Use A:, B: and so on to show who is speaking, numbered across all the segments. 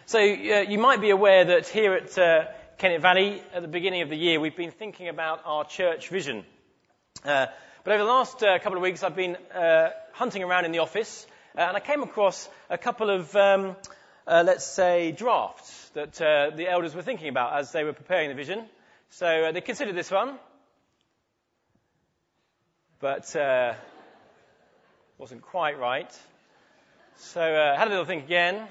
A: So you might be aware that here at Kennet Valley, at the beginning of the year, we've been thinking about our church vision. But over the last couple of weeks, I've been hunting around in the office, and I came across a couple of, let's say, drafts that the elders were thinking about as they were preparing the vision. So they considered this one, but wasn't quite right. So had a little think again.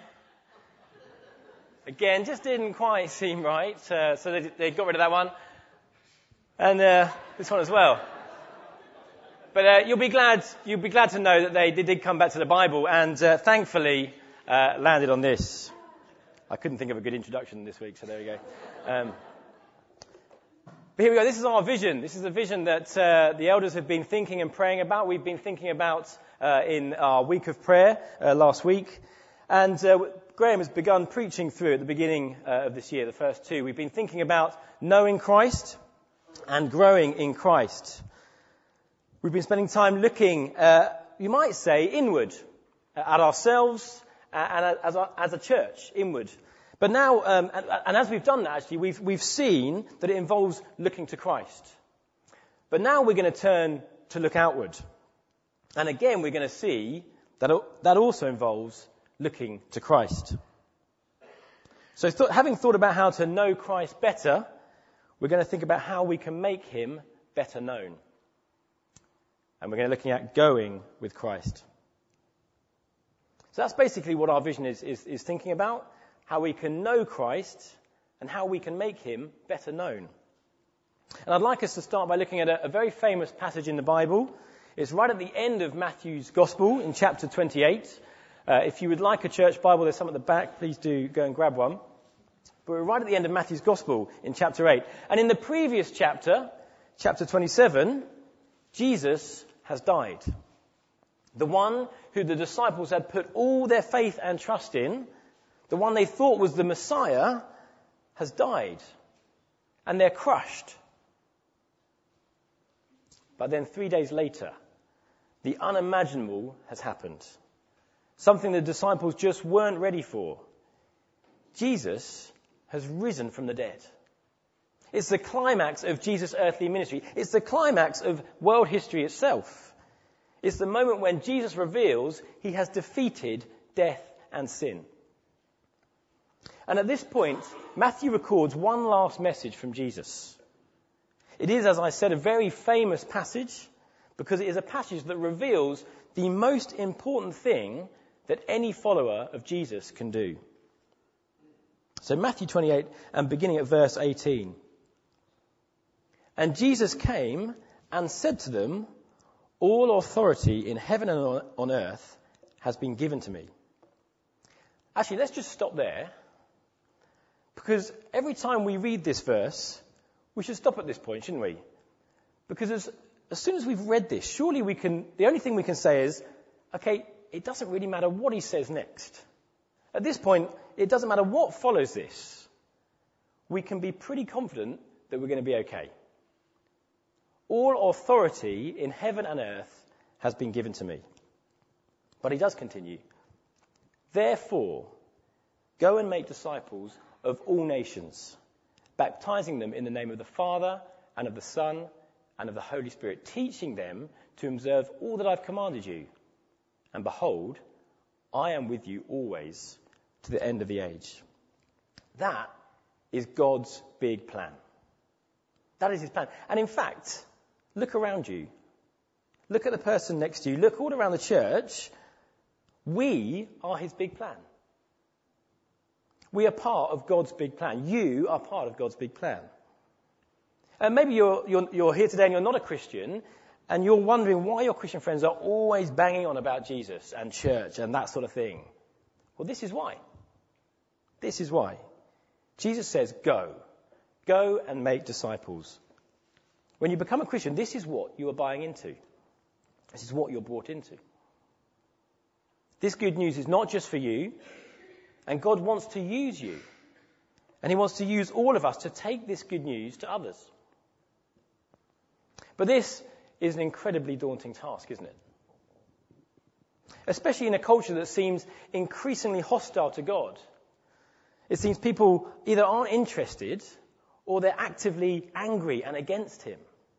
A: Again, just didn't quite seem right, so they got rid of that one. And this one as well. But you'll be glad to know that they did come back to the Bible and thankfully landed on this. I couldn't think of a good introduction this week, so there we go. But here we go. This is our vision. This is a vision that the elders have been thinking and praying about. We've been thinking about in our week of prayer last week. And Graham has begun preaching through at the beginning of this year, the first two. We've been thinking about knowing Christ and growing in Christ. We've been spending time looking, you might say, inward at ourselves and as a church, inward. But now, and as we've done that, actually, we've seen that it involves looking to Christ. But now we're going to turn to look outward. And again, we're going to see that that also involves looking to Christ. So having thought about how to know Christ better, we're going to think about how we can make him better known. And we're going to be looking at going with Christ. So that's basically what our vision is thinking about, how we can know Christ and how we can make him better known. And I'd like us to start by looking at a very famous passage in the Bible. It's right at the end of Matthew's Gospel in chapter 28. If you would like a church Bible, there's some at the back. Please do go and grab one. But we're right at the end of Matthew's Gospel in chapter 8. And in the previous chapter, chapter 27, Jesus has died. The one who the disciples had put all their faith and trust in, the one they thought was the Messiah, has died. And they're crushed. But then 3 days later, the unimaginable has happened. Something the disciples just weren't ready for. Jesus has risen from the dead. It's the climax of Jesus' earthly ministry. It's the climax of world history itself. It's the moment when Jesus reveals he has defeated death and sin. And at this point, Matthew records one last message from Jesus. It is, as I said, a very famous passage because it is a passage that reveals the most important thing that any follower of Jesus can do. So Matthew 28 and beginning at verse 18. And Jesus came and said to them, all authority in heaven and on earth has been given to me. Actually, let's just stop there. Because every time we read this verse, we should stop at this point, shouldn't we? Because as soon as we've read this, surely the only thing we can say is, okay, it doesn't really matter what he says next. At this point, it doesn't matter what follows this. We can be pretty confident that we're going to be okay. All authority in heaven and earth has been given to me. But he does continue. Therefore, go and make disciples of all nations, baptizing them in the name of the Father and of the Son and of the Holy Spirit, teaching them to observe all that I've commanded you. And behold, I am with you always to the end of the age. That is God's big plan. That is his plan. And in fact, look around you. Look at the person next to you. Look all around the church. We are his big plan. We are part of God's big plan. You are part of God's big plan. And maybe you're here today and you're not a Christian, and you're wondering why your Christian friends are always banging on about Jesus and church and that sort of thing. Well, this is why. This is why. Jesus says, go. Go and make disciples. When you become a Christian, this is what you are buying into. This is what you're brought into. This good news is not just for you, and God wants to use you. And he wants to use all of us to take this good news to others. But this is an incredibly daunting task, isn't it? Especially in a culture that seems increasingly hostile to God. It seems people either aren't interested or they're actively angry and against him.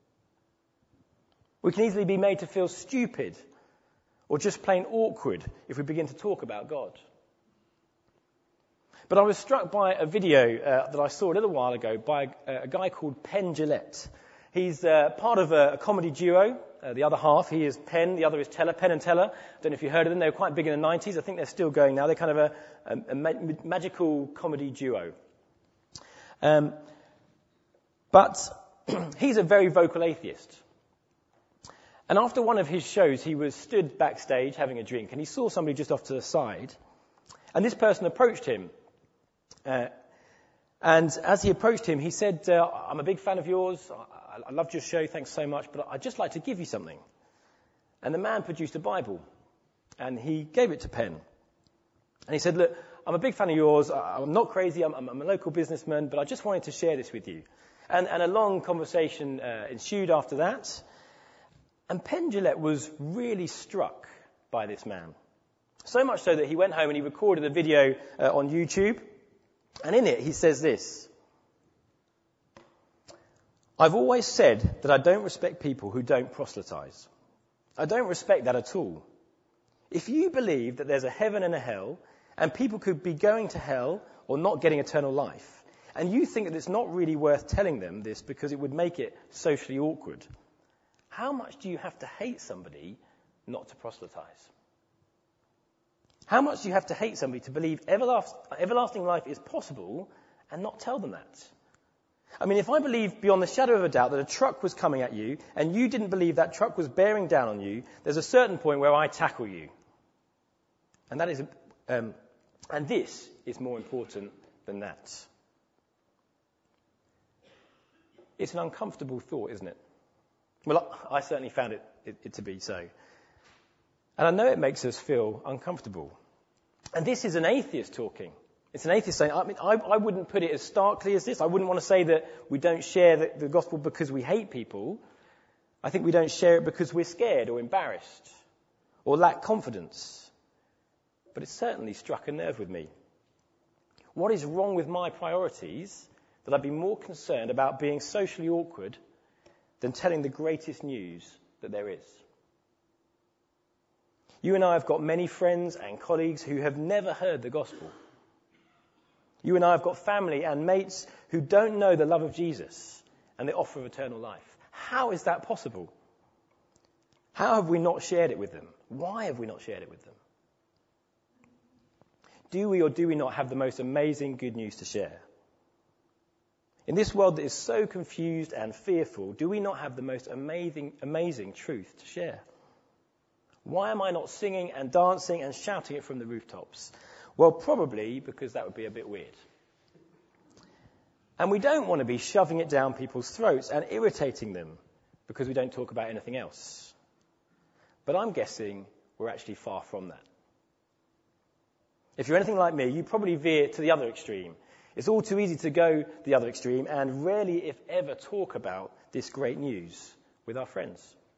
A: We can easily be made to feel stupid or just plain awkward if we begin to talk about God. But I was struck by a video that I saw a little while ago by a guy called Penn Jillette. He's part of a comedy duo. The other half, he is Penn, the other is Teller, Penn and Teller. I don't know if you heard of them. They were quite big in the 90s. I think they're still going now. They're kind of a magical comedy duo. But he's a very vocal atheist. And after one of his shows, he was stood backstage having a drink, and he saw somebody just off to the side. And this person approached him. And as he approached him, he said, I'm a big fan of yours. I loved your show. Thanks so much. But I'd just like to give you something. And the man produced a Bible. And he gave it to Penn. And he said, look, I'm a big fan of yours. I'm not crazy. I'm a local businessman. But I just wanted to share this with you. And a long conversation ensued after that. And Penn Jillette was really struck by this man. So much so that he went home and he recorded a video on YouTube. And in it, he says this: I've always said that I don't respect people who don't proselytize. I don't respect that at all. If you believe that there's a heaven and a hell, and people could be going to hell or not getting eternal life, and you think that it's not really worth telling them this because it would make it socially awkward, how much do you have to hate somebody not to proselytize? How much do you have to hate somebody to believe everlasting life is possible and not tell them that? I mean, if I believed beyond the shadow of a doubt that a truck was coming at you and you didn't believe that truck was bearing down on you, there's a certain point where I tackle you. And that is, and this is more important than that. It's an uncomfortable thought, isn't it? Well, I certainly found it to be so. And I know it makes us feel uncomfortable. And this is an atheist talking. It's an atheist saying, I wouldn't put it as starkly as this. I wouldn't want to say that we don't share the gospel because we hate people. I think we don't share it because we're scared or embarrassed or lack confidence. But it certainly struck a nerve with me. What is wrong with my priorities that I'd be more concerned about being socially awkward than telling the greatest news that there is? You and I have got many friends and colleagues who have never heard the gospel. You and I have got family and mates who don't know the love of Jesus and the offer of eternal life. How is that possible? How have we not shared it with them? Why have we not shared it with them? Do we or do we not have the most amazing good news to share? In this world that is so confused and fearful, do we not have the most amazing truth to share? Why am I not singing and dancing and shouting it from the rooftops? Well, probably because that would be a bit weird. And we don't want to be shoving it down people's throats and irritating them because we don't talk about anything else. But I'm guessing we're actually far from that. If you're anything like me, you probably veer to the other extreme. It's all too easy to go the other extreme and rarely, if ever, talk about this great news with our friends.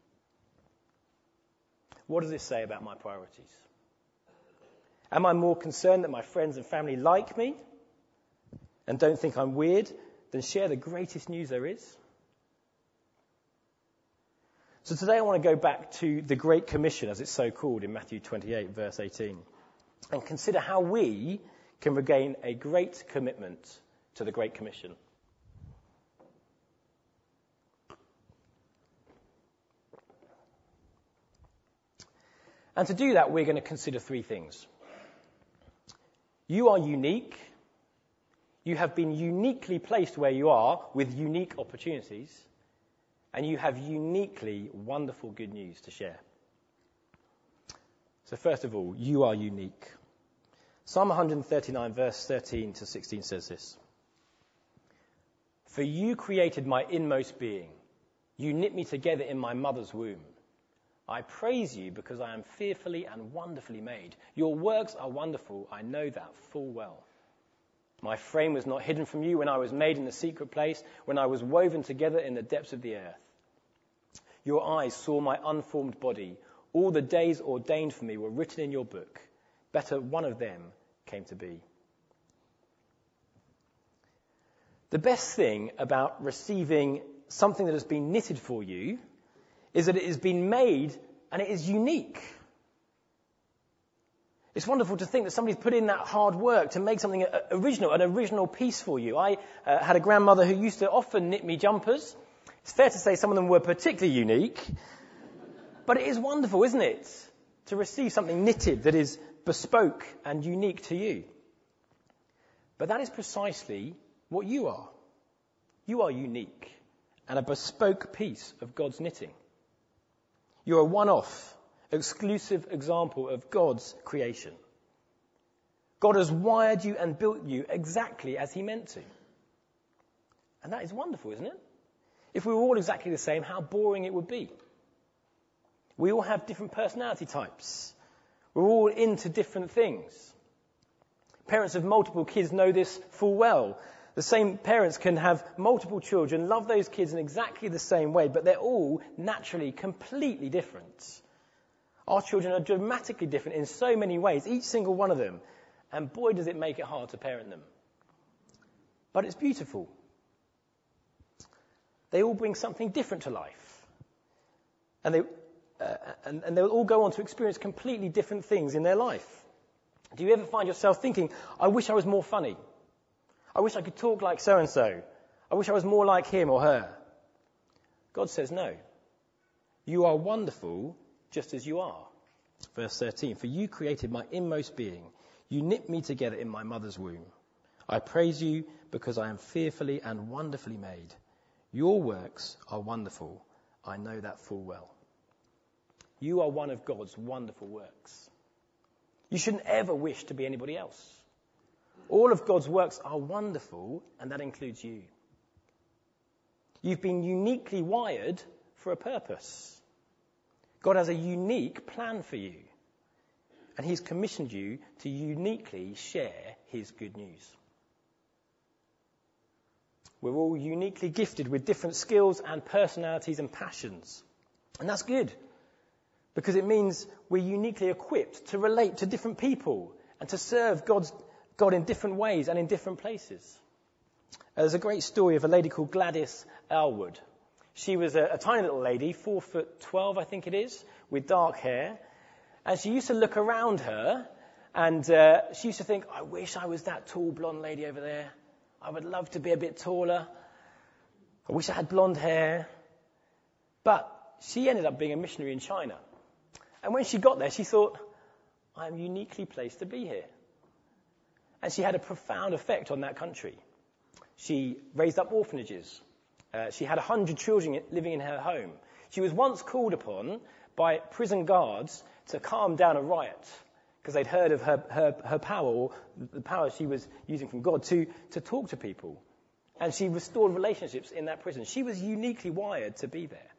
A: What does this say about my priorities? Am I more concerned that my friends and family like me and don't think I'm weird than share the greatest news there is? So today I want to go back to the Great Commission, as it's so called in Matthew 28, verse 18, and consider how we can regain a great commitment to the Great Commission. And to do that, we're going to consider three things. You are unique. You have been uniquely placed where you are with unique opportunities. And you have uniquely wonderful good news to share. So first of all, you are unique. Psalm 139, verse 13 to 16 says this: For you created my inmost being. You knit me together in my mother's womb. I praise you because I am fearfully and wonderfully made. Your works are wonderful. I know that full well. My frame was not hidden from you when I was made in the secret place, when I was woven together in the depths of the earth. Your eyes saw my unformed body. All the days ordained for me were written in your book. Better one of them came to be. The best thing about receiving something that has been knitted for you is that it has been made and it is unique. It's wonderful to think that somebody's put in that hard work to make something original, an original piece for you. I had a grandmother who used to often knit me jumpers. It's fair to say some of them were particularly unique. But it is wonderful, isn't it, to receive something knitted that is bespoke and unique to you. But that is precisely what you are. You are unique and a bespoke piece of God's knitting. You're a one-off, exclusive example of God's creation. God has wired you and built you exactly as he meant to. And that is wonderful, isn't it? If we were all exactly the same, how boring it would be. We all have different personality types. We're all into different things. Parents of multiple kids know this full well. The same parents can have multiple children, love those kids in exactly the same way, but they're all naturally completely different. Our children are dramatically different in so many ways, each single one of them. And boy, does it make it hard to parent them. But it's beautiful. They all bring something different to life. And they'll all go on to experience completely different things in their life. Do you ever find yourself thinking, I wish I was more funny? I wish I could talk like so-and-so. I wish I was more like him or her. God says no. You are wonderful just as you are. Verse 13, for you created my inmost being. You knit me together in my mother's womb. I praise you because I am fearfully and wonderfully made. Your works are wonderful. I know that full well. You are one of God's wonderful works. You shouldn't ever wish to be anybody else. All of God's works are wonderful, and that includes you. You've been uniquely wired for a purpose. God has a unique plan for you, and he's commissioned you to uniquely share his good news. We're all uniquely gifted with different skills and personalities and passions, and that's good, because it means we're uniquely equipped to relate to different people and to serve God in different ways and in different places. There's a great story of a lady called Gladys Aylward. She was a tiny little lady, 4'12", I think it is, with dark hair. And she used to look around her and she used to think, I wish I was that tall blonde lady over there. I would love to be a bit taller. I wish I had blonde hair. But she ended up being a missionary in China. And when she got there, she thought, I'm uniquely placed to be here. And she had a profound effect on that country. She raised up orphanages. She had 100 children living in her home. She was once called upon by prison guards to calm down a riot because they'd heard of her power, or the power she was using from God to talk to people. And she restored relationships in that prison. She was uniquely wired to be there.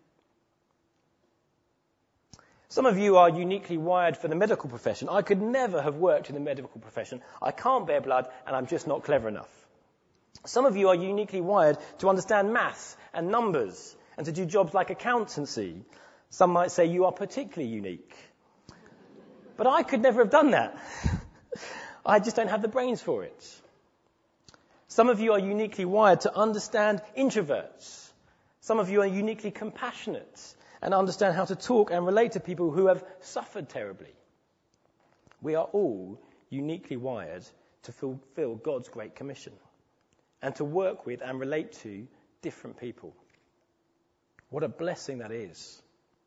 A: Some of you are uniquely wired for the medical profession. I could never have worked in the medical profession. I can't bear blood, and I'm just not clever enough. Some of you are uniquely wired to understand maths and numbers and to do jobs like accountancy. Some might say you are particularly unique. But I could never have done that. I just don't have the brains for it. Some of you are uniquely wired to understand introverts. Some of you are uniquely compassionate and understand how to talk and relate to people who have suffered terribly. We are all uniquely wired to fulfill God's great commission and to work with and relate to different people. What a blessing that is.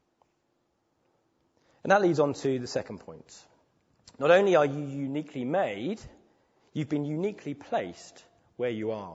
A: And that leads on to the second point. Not only are you uniquely made, you've been uniquely placed where you are.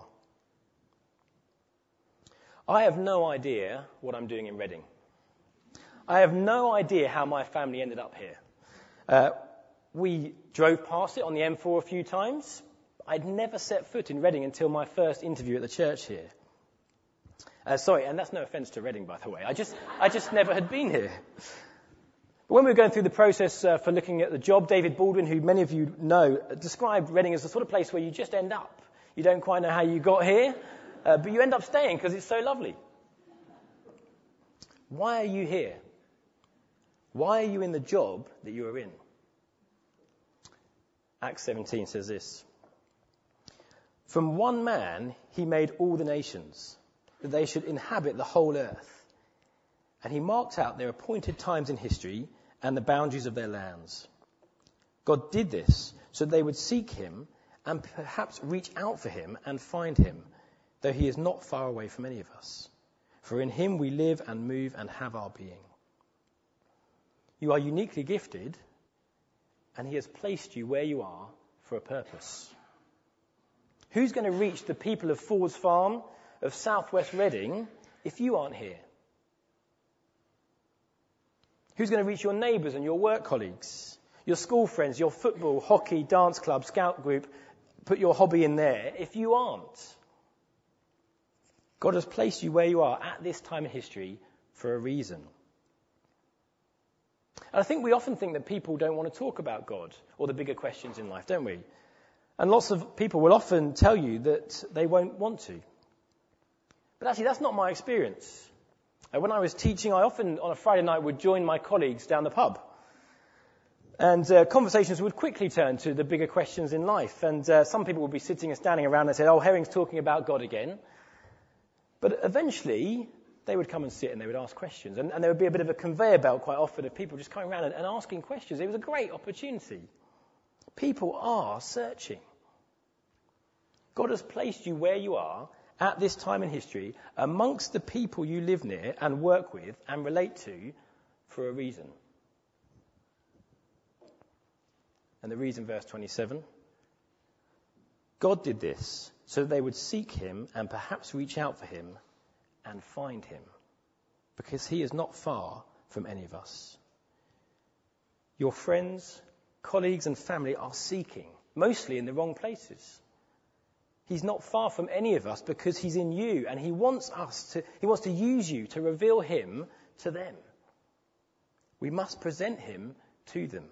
A: I have no idea what I'm doing in Reading. I have no idea how my family ended up here. We drove past it on the M4 a few times. I'd never set foot in Reading until my first interview at the church here. Sorry, and that's no offence to Reading, by the way. I just never had been here. But when we were going through the process for looking at the job, David Baldwin, who many of you know, described Reading as the sort of place where you just end up. You don't quite know how you got here, but you end up staying because it's so lovely. Why are you here? Why are you in the job that you are in? Acts 17 says this. From one man he made all the nations, that they should inhabit the whole earth. And he marked out their appointed times in history and the boundaries of their lands. God did this so they would seek him and perhaps reach out for him and find him, though he is not far away from any of us. For in him we live and move and have our being. You are uniquely gifted, and he has placed you where you are for a purpose. Who's going to reach the people of Ford's Farm, of Southwest Reading, if you aren't here? Who's going to reach your neighbours and your work colleagues, your school friends, your football, hockey, dance club, scout group? Put your hobby in there if you aren't. God has placed you where you are at this time in history for a reason. And I think we often think that people don't want to talk about God or the bigger questions in life, don't we? And lots of people will often tell you that they won't want to. But actually, that's not my experience. When I was teaching, I often, on a Friday night, would join my colleagues down the pub. And conversations would quickly turn to the bigger questions in life. And some people would be sitting and standing around and say, oh, Herring's talking about God again. But eventually, they would come and sit and they would ask questions. And there would be a bit of a conveyor belt quite often of people just coming around and asking questions. It was a great opportunity. People are searching. God has placed you where you are at this time in history amongst the people you live near and work with and relate to for a reason. And the reason, verse 27, God did this so that they would seek him and perhaps reach out for him and find him, because he is not far from any of us. Your friends, colleagues and family are seeking, mostly in the wrong places. He's not far from any of us because he's in you, and he wants to use you to reveal him to them. We must present him to them.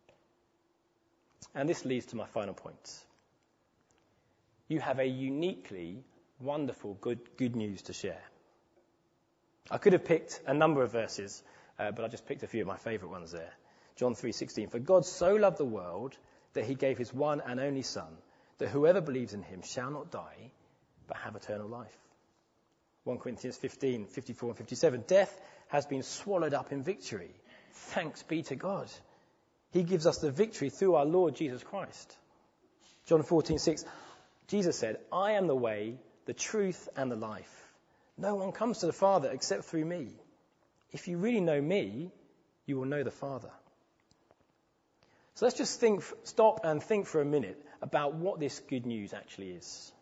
A: And this leads to my final point. You have a uniquely wonderful good news to share. I could have picked a number of verses, but I just picked a few of my favourite ones there. John 3:16, for God so loved the world that he gave his one and only Son, that whoever believes in him shall not die, but have eternal life. 1 Corinthians 15, 54 and 57, death has been swallowed up in victory. Thanks be to God. He gives us the victory through our Lord Jesus Christ. John 14:6, Jesus said, I am the way, the truth and the life. No one comes to the Father except through me. If you really know me, you will know the Father. So let's just stop and think for a minute about what this good news actually is.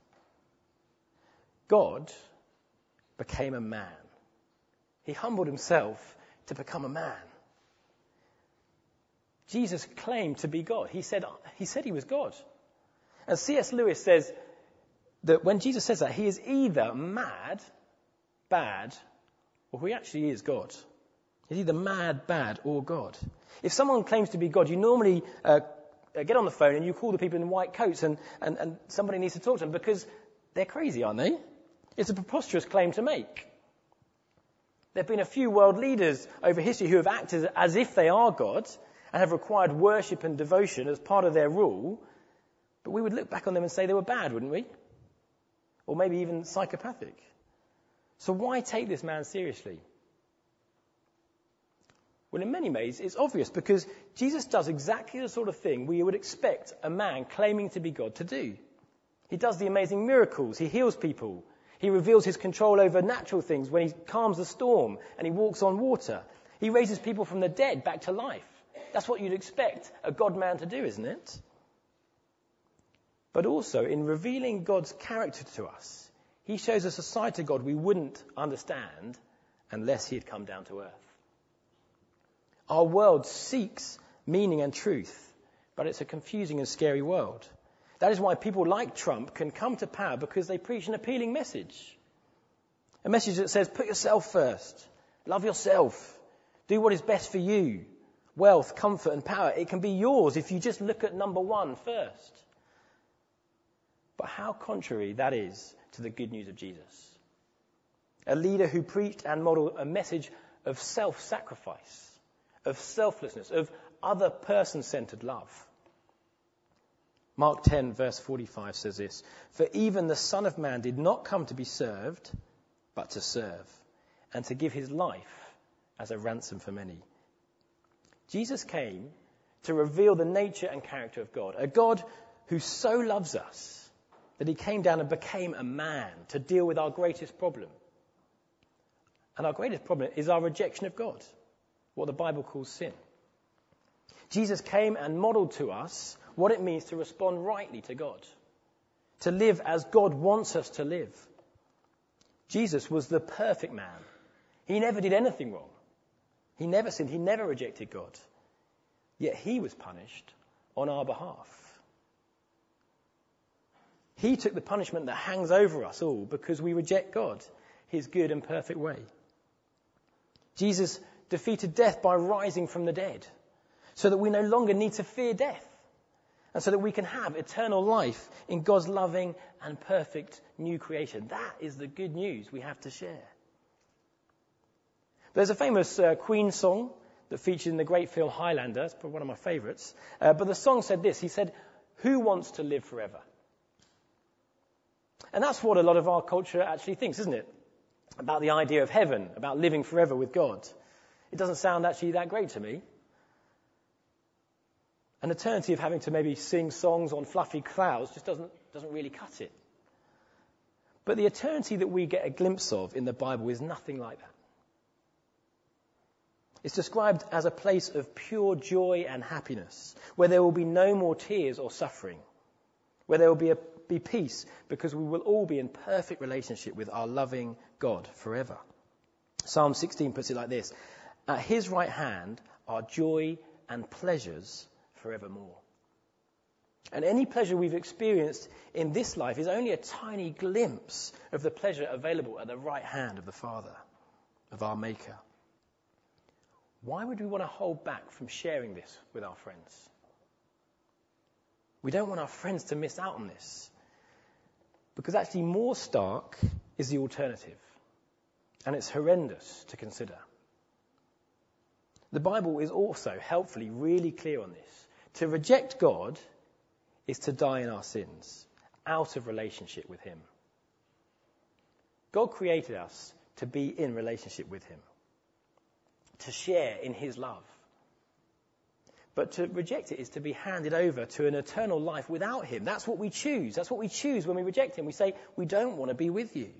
A: God became a man. He humbled himself to become a man. Jesus claimed to be God. He said he was God. And C.S. Lewis says that when Jesus says that, he is either mad, bad, or he actually is God. He's either mad, bad, or God. If someone claims to be God, you normally get on the phone and you call the people in white coats and somebody needs to talk to them because they're crazy, aren't they? It's a preposterous claim to make. There have been a few world leaders over history who have acted as if they are God and have required worship and devotion as part of their rule, but we would look back on them and say they were bad, wouldn't we? Or maybe even psychopathic. So why take this man seriously? Well, in many ways, it's obvious because Jesus does exactly the sort of thing we would expect a man claiming to be God to do. He does the amazing miracles. He heals people. He reveals his control over natural things when he calms the storm and he walks on water. He raises people from the dead back to life. That's what you'd expect a God-man to do, isn't it? But also, in revealing God's character to us, he shows us a side to God we wouldn't understand unless he had come down to earth. Our world seeks meaning and truth, but it's a confusing and scary world. That is why people like Trump can come to power, because they preach an appealing message. A message that says, put yourself first, love yourself, do what is best for you. Wealth, comfort and power, it can be yours if you just look at number one first. But how contrary that is to the good news of Jesus. A leader who preached and modeled a message of self-sacrifice, of selflessness, of other person-centered love. Mark 10, verse 45 says this, "For even the Son of Man did not come to be served, but to serve, and to give his life as a ransom for many." Jesus came to reveal the nature and character of God, a God who so loves us that he came down and became a man to deal with our greatest problem. And our greatest problem is our rejection of God, what the Bible calls sin. Jesus came and modeled to us what it means to respond rightly to God, to live as God wants us to live. Jesus was the perfect man. He never did anything wrong. He never sinned. He never rejected God. Yet he was punished on our behalf. He took the punishment that hangs over us all because we reject God, his good and perfect way. Jesus defeated death by rising from the dead, so that we no longer need to fear death, and so that we can have eternal life in God's loving and perfect new creation. That is the good news we have to share. There's a famous Queen song that featured in the great film Highlander. It's probably one of my favourites. But the song said this. He said, "Who wants to live forever?" And that's what a lot of our culture actually thinks, isn't it? About the idea of heaven, about living forever with God. It doesn't sound actually that great to me. An eternity of having to maybe sing songs on fluffy clouds just doesn't really cut it. But the eternity that we get a glimpse of in the Bible is nothing like that. It's described as a place of pure joy and happiness, where there will be no more tears or suffering, where there will be peace, because we will all be in perfect relationship with our loving God forever. Psalm 16 puts it like this: "At his right hand are joy and pleasures forevermore." And any pleasure we've experienced in this life is only a tiny glimpse of the pleasure available at the right hand of the Father, of our Maker. Why would we want to hold back from sharing this with our friends? We don't want our friends to miss out on this, because actually more stark is the alternative, and it's horrendous to consider. The Bible is also helpfully really clear on this. To reject God is to die in our sins, out of relationship with him. God created us to be in relationship with him, to share in his love. But to reject it is to be handed over to an eternal life without him. That's what we choose. That's what we choose when we reject him. We say, we don't want to be with you.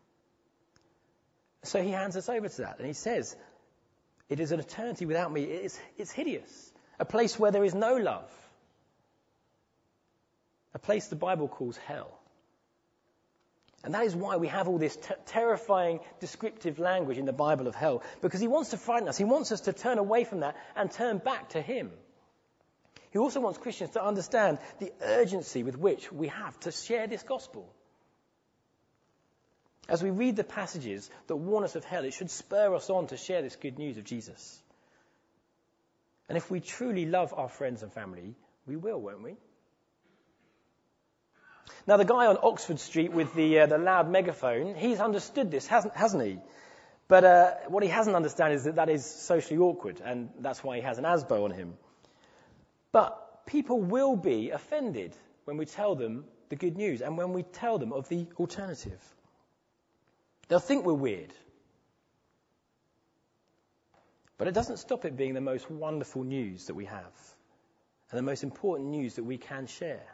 A: So he hands us over to that. And he says, it is an eternity without me. It's hideous. A place where there is no love. A place the Bible calls hell. And that is why we have all this terrifying descriptive language in the Bible of hell. Because he wants to frighten us. He wants us to turn away from that and turn back to him. He also wants Christians to understand the urgency with which we have to share this gospel. As we read the passages that warn us of hell, it should spur us on to share this good news of Jesus. And if we truly love our friends and family, we will, won't we? Now, the guy on Oxford Street with the loud megaphone, he's understood this, hasn't he? But what he hasn't understood is that is socially awkward, and that's why he has an ASBO on him. But people will be offended when we tell them the good news and when we tell them of the alternative. They'll think we're weird. But it doesn't stop it being the most wonderful news that we have and the most important news that we can share.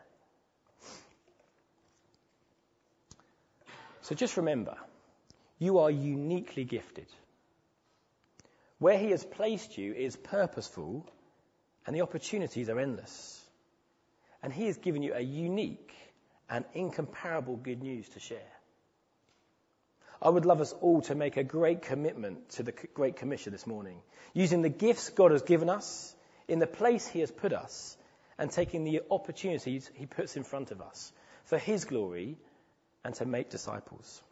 A: So just remember, you are uniquely gifted. Where he has placed you is purposeful, and the opportunities are endless. And he has given you a unique and incomparable good news to share. I would love us all to make a great commitment to the Great Commission this morning, using the gifts God has given us, in the place he has put us, and taking the opportunities he puts in front of us for his glory and to make disciples.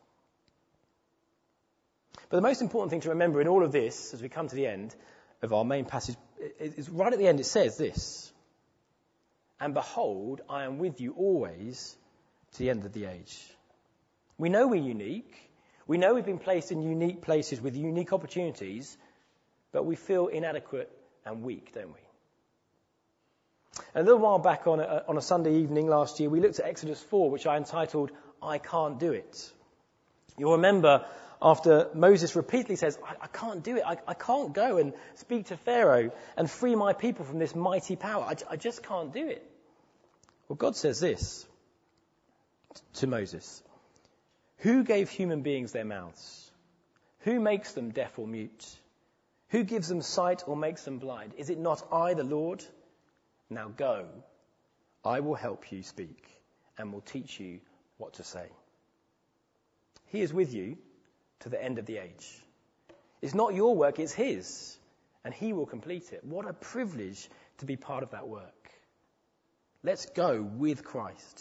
A: But the most important thing to remember in all of this, as we come to the end of our main passage, is right at the end it says this: "And behold, I am with you always to the end of the age." We know we're unique. We know we've been placed in unique places with unique opportunities, but we feel inadequate and weak, don't we? A little while back on a Sunday evening last year, we looked at Exodus 4, which I entitled, I Can't Do It. You'll remember after Moses repeatedly says, I can't do it. I can't go and speak to Pharaoh and free my people from this mighty power. I just can't do it. Well, God says this to Moses. Who gave human beings their mouths? Who makes them deaf or mute? Who gives them sight or makes them blind? Is it not I, the Lord? Now go, I will help you speak and will teach you what to say. He is with you to the end of the age. It's not your work, it's his, and he will complete it. What a privilege to be part of that work. Let's go with Christ.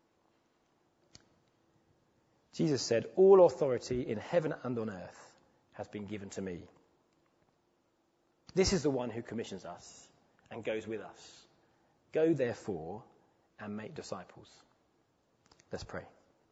A: Jesus said, all authority in heaven and on earth has been given to me. This is the one who commissions us and goes with us. Go, therefore, and make disciples. Let's pray.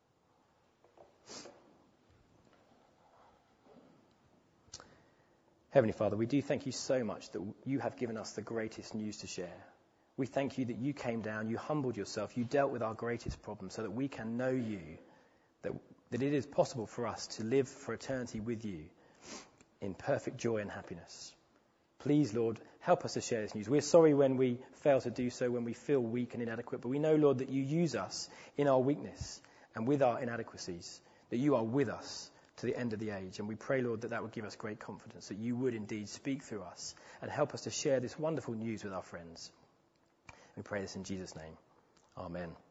A: Heavenly Father, we do thank you so much that you have given us the greatest news to share. We thank you that you came down, you humbled yourself, you dealt with our greatest problem so that we can know you, that it is possible for us to live for eternity with you in perfect joy and happiness. Please, Lord, help us to share this news. We're sorry when we fail to do so, when we feel weak and inadequate, but we know, Lord, that you use us in our weakness and with our inadequacies, that you are with us to the end of the age. And we pray, Lord, that would give us great confidence, that you would indeed speak through us and help us to share this wonderful news with our friends. We pray this in Jesus' name. Amen.